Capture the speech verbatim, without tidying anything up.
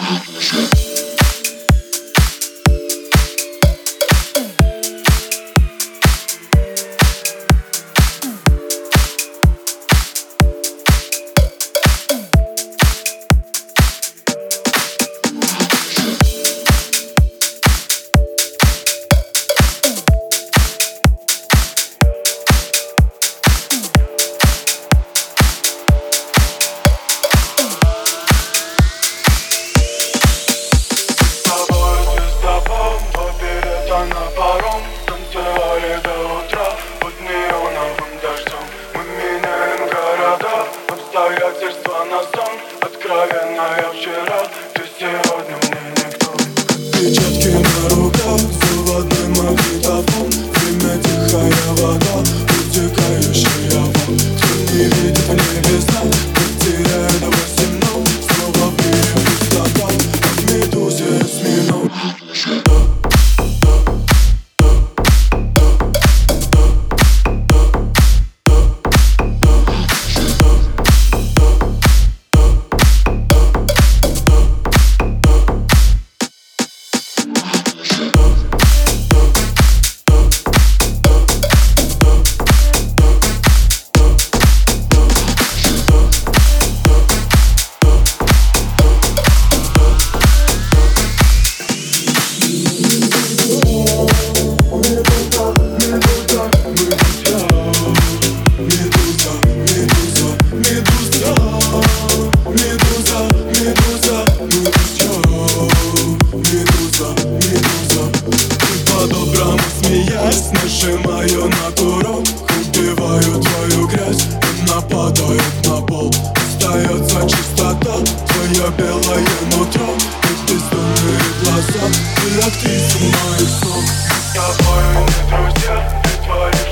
На паром танцевали до утра под неоновым дождем. Мы меняем города, обстоятельства на сон. Откровенная вчера, ты сегодня мне никто. Отпечатки на руках, заводной магнитофон. Время тихая вода, утекающая вон. Кто не видит в небе знак, потеряя до восемнадцати. Снова в мире пустота, как медузе осьминог. Смеясь, нажимаю на курок, убиваю твою грязь и нападает на пол. Остается чистота, твое белое нутро и бездонные глаза. Ты актриса моих снов. С тобой не друзья, ты твои